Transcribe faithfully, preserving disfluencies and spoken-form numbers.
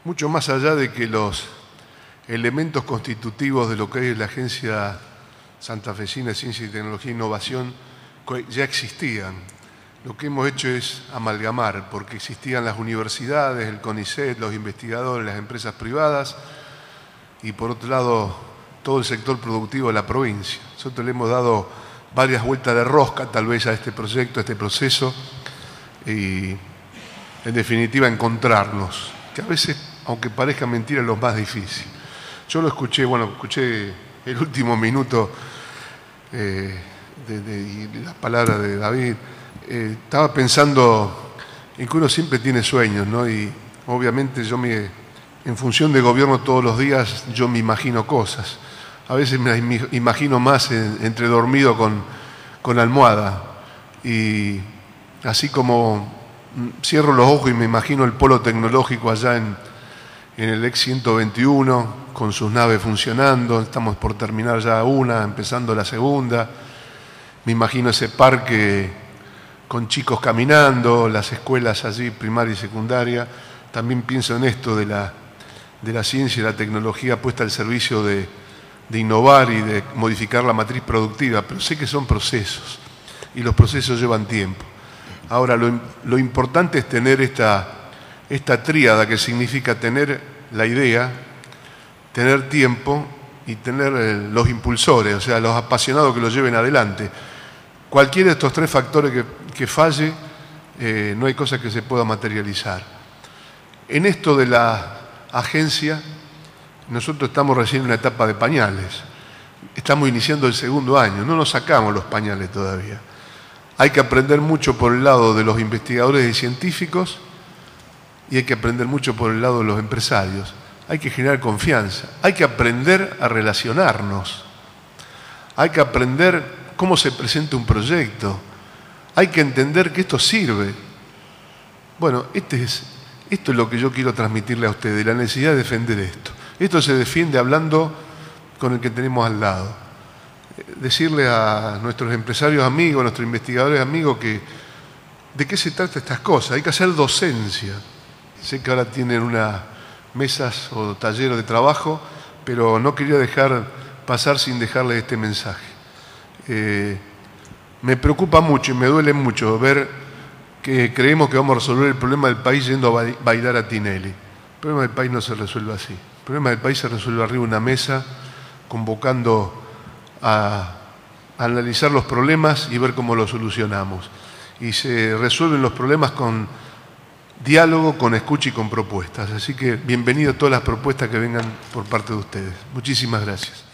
mucho más allá de que los elementos constitutivos de lo que es la Agencia Santafesina de Ciencia y Tecnología e Innovación ya existían. Lo que hemos hecho es amalgamar, porque existían las universidades, el CONICET, los investigadores, las empresas privadas y, por otro lado, todo el sector productivo de la provincia. Nosotros le hemos dado varias vueltas de rosca, tal vez, a este proyecto, a este proceso, y, en definitiva, encontrarnos, que a veces, aunque parezca mentira, es lo más difícil. Yo lo escuché, bueno, escuché el último minuto eh, de, de, y las palabras de David. Eh, estaba pensando en que uno siempre tiene sueños, ¿no? Y obviamente yo me, en función de gobierno todos los días, yo me imagino cosas. A veces me imagino más en, entre dormido con, con almohada. Y así como cierro los ojos y me imagino el polo tecnológico allá en, en el ex ciento veintiuno, con sus naves funcionando, estamos por terminar ya una, empezando la segunda. Me imagino ese parque con chicos caminando, las escuelas allí, primaria y secundaria. También pienso en esto de la, de la ciencia y la tecnología puesta al servicio de, de innovar y de modificar la matriz productiva, pero sé que son procesos y los procesos llevan tiempo. Ahora, lo, lo importante es tener esta, esta tríada que significa tener la idea, tener tiempo y tener eh, los impulsores, o sea, los apasionados que lo lleven adelante. Cualquiera de estos tres factores que, que falle, eh, no hay cosa que se pueda materializar. En esto de la agencia, nosotros estamos recién en una etapa de pañales. Estamos iniciando el segundo año, no nos sacamos los pañales todavía. Hay que aprender mucho por el lado de los investigadores y científicos y hay que aprender mucho por el lado de los empresarios. Hay que generar confianza, hay que aprender a relacionarnos, hay que aprender cómo se presenta un proyecto, hay que entender que esto sirve. Bueno, este es, esto es lo que yo quiero transmitirle a ustedes, la necesidad de defender esto. Esto se defiende hablando con el que tenemos al lado. Decirle a nuestros empresarios amigos, a nuestros investigadores amigos, que de qué se trata estas cosas. Hay que hacer docencia. Sé que ahora tienen unas mesas o talleres de trabajo, pero no quería dejar pasar sin dejarles este mensaje. Eh, me preocupa mucho y me duele mucho ver que creemos que vamos a resolver el problema del país yendo a bailar a Tinelli. El problema del país no se resuelve así. El problema del país se resuelve arriba de una mesa, convocando a analizar los problemas y ver cómo los solucionamos. Y se resuelven los problemas con diálogo, con escucha y con propuestas. Así que bienvenido a todas las propuestas que vengan por parte de ustedes. Muchísimas gracias.